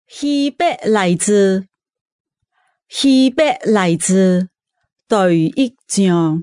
希伯来自第一章。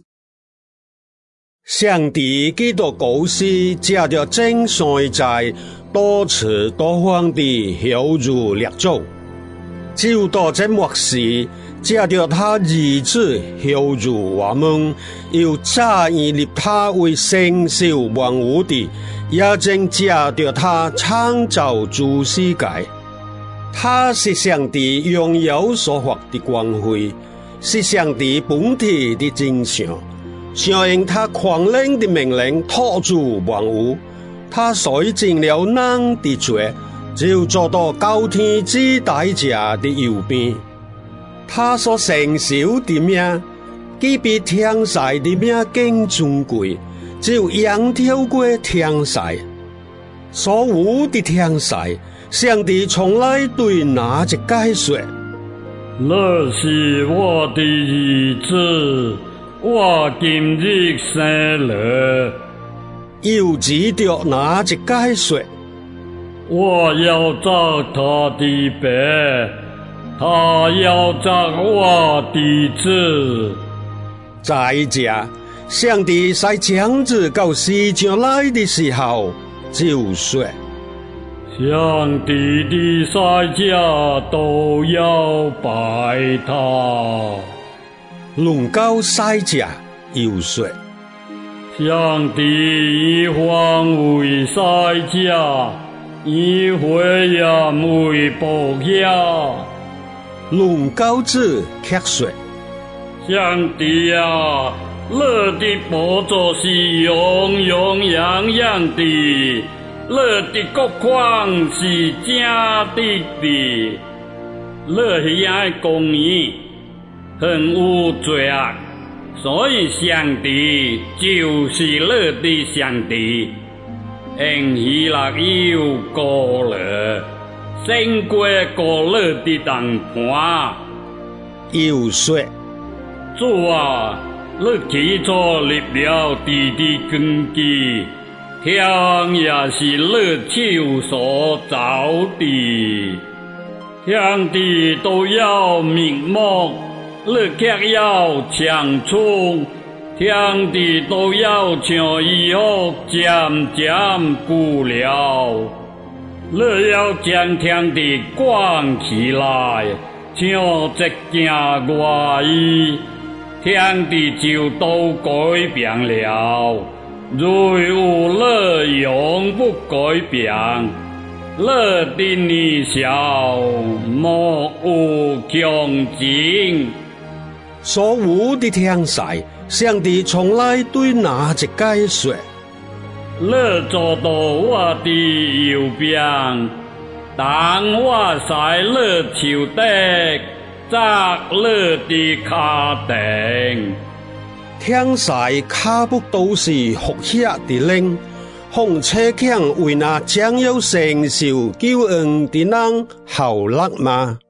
上帝基督故事借着正常在多次多方地晓如列祖，就到这末时，借着他儿子晓如我们，又早已立他为承受万物的，也正借着他创造诸世界。他是上帝拥有所发的光辉，是上帝本体的真相。响应他狂冷的命令，托住万物。他洗净了人的罪，就坐到高天之大者的右边。他所承受的命，既比天使的命更尊贵，就仰跳过天使。所有的天使，上帝从来对那一解说： 那是我的儿子，我今日生了。 又指着那一解说： 我要造他的白，他要造我的子。 在这，上帝在将至到世上来的时候，就说： 上帝的世家都要拜他。 论到世家，又说： 上帝以皇为世家，以灰暗为宝下。 论到子，却说： 上帝啊，你的宝座是永永远远的，你的国权是正直的，你爱公义，恨恶罪恶，所以上帝就是你的上帝。因希腊有过了，胜过过了的谈判。 又说： 主啊，你起初立了地的根基，天也是你手所造的，天地都要灭没，你却要长存，天地都要像以后渐渐固了，你要将天地关起来，像一件外衣，天地就都改变了。唯有你永不改变，你的理想莫有穷尽。 所有的天使，上帝从来对那一解说： 你坐到我的右边，当我在你手底，扎你的脚凳。 天使卡不都是服下的灵，奉车强为那将要承受救恩的人效力吗？